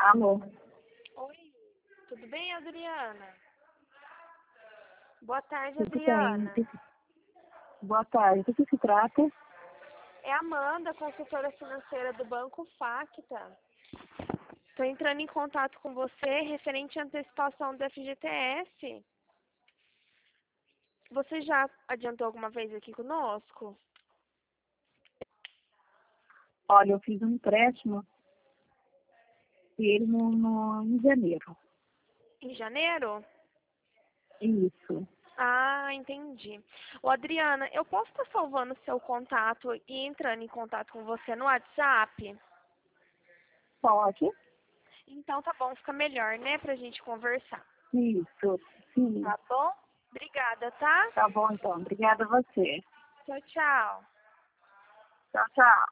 Alô, Oi, tudo bem, Adriana? Boa tarde, tudo bem? Adriana. Boa tarde. Do que se trata? É a Amanda, consultora financeira do Banco Facta. Estou entrando em contato com você referente à antecipação do FGTS. Você já adiantou alguma vez aqui conosco? Olha, eu fiz um empréstimo e ele em janeiro. Em janeiro? Isso. Ah, entendi. Ô, Adriana, eu posso estar salvando o seu contato e entrando em contato com você no WhatsApp? Pode? Então tá bom, fica melhor, né, pra gente conversar. Isso. Sim. Tá bom? Obrigada, tá? Tá bom, então. Obrigada a você. Tchau, tchau. Tchau, tchau.